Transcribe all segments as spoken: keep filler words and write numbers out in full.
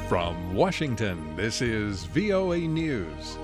From Washington, this is V O A News.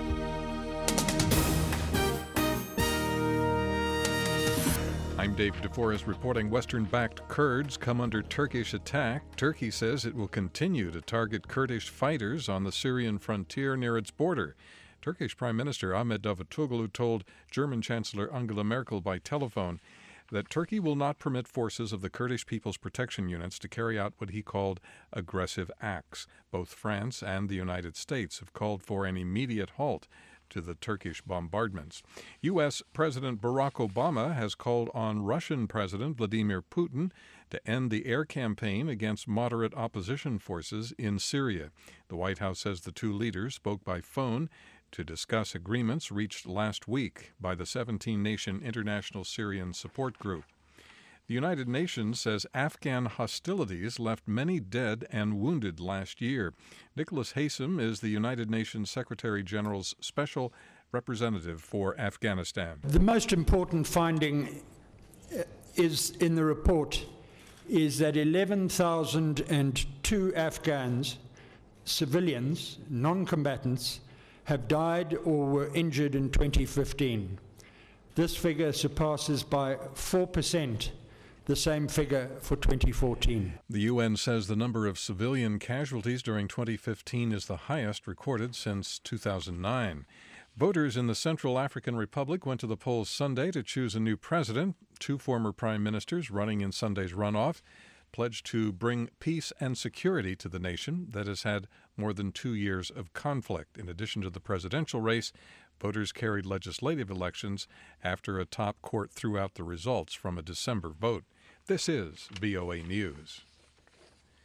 I'm Dave DeForest reporting Western-backed Kurds come under Turkish attack. Turkey says it will continue to target Kurdish fighters on the Syrian frontier near its border. Turkish Prime Minister Ahmet Davutoglu told German Chancellor Angela Merkel by telephone that Turkey will not permit forces of the Kurdish People's Protection Units to carry out what he called aggressive acts. Both France and the United States have called for an immediate halt to the Turkish bombardments. U S. President Barack Obama has called on Russian President Vladimir Putin to end the air campaign against moderate opposition forces in Syria. The White House says the two leaders spoke by phone to discuss agreements reached last week by the seventeen-nation International Syrian Support Group. The United Nations says Afghan hostilities left many dead and wounded last year. Nicholas Haysom is the United Nations Secretary General's special representative for Afghanistan. The most important finding is in the report is that eleven thousand two Afghans, civilians, non-combatants, have died or were injured in twenty fifteen. This figure surpasses by four percent the same figure for twenty fourteen. The U N says the number of civilian casualties during twenty fifteen is the highest recorded since two thousand nine. Voters in the Central African Republic went to the polls Sunday to choose a new president. Two former prime ministers running in Sunday's runoff pledged to bring peace and security to the nation that has had more than two years of conflict. In addition to the presidential race, voters carried legislative elections after a top court threw out the results from a December vote. This is V O A News.